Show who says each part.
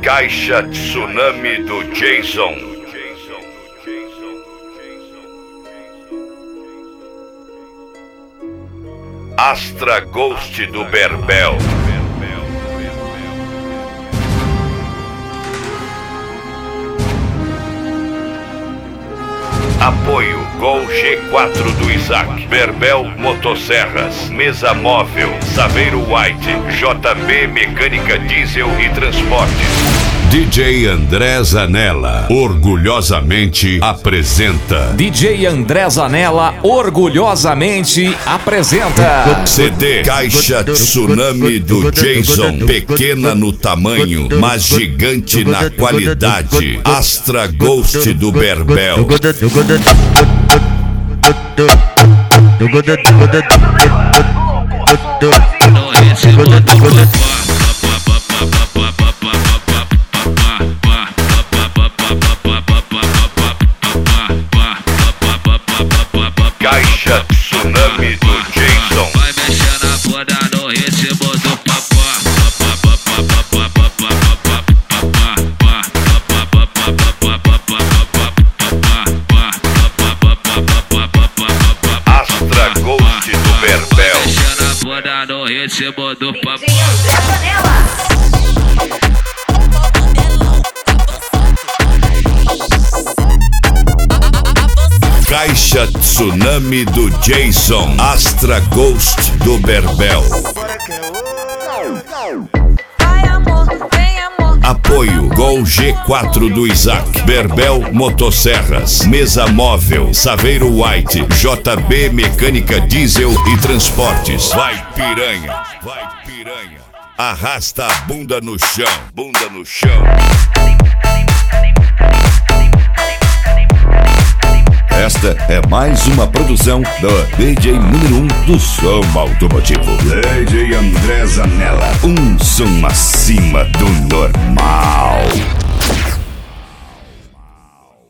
Speaker 1: Caixa Tsunami do Jason. Astra Ghost do Berbel. Apoio Gol G4 do Isaac, Berbel Motosserras, Mesa Móvel, Saveiro White, JB Mecânica Diesel e Transportes.
Speaker 2: DJ André Zanella orgulhosamente apresenta.
Speaker 3: DJ André Zanella orgulhosamente apresenta.
Speaker 2: CD Caixa Tsunami do Jason. Pequena no tamanho, mas gigante na qualidade. Astra Ghost do Berbel.
Speaker 1: Caixa Tsunami do Jason.
Speaker 4: Vai mexer na bunda no ritmo do papá.
Speaker 1: Astra Ghost do Berbel.
Speaker 4: Vai mexer na bunda no ritmo do papá.
Speaker 2: Caixa Tsunami do Jason. Astra Ghost do Berbel. Apoio Gol G4 do Isaac, Berbel Motosserras, Mesa Móvel, Saveiro White, JB Mecânica Diesel e Transportes. Vai piranha, vai piranha. Arrasta a bunda no chão, bunda no chão. Esta é mais uma produção do DJ número 1 do som automotivo. DJ André Zanella, um som acima do normal.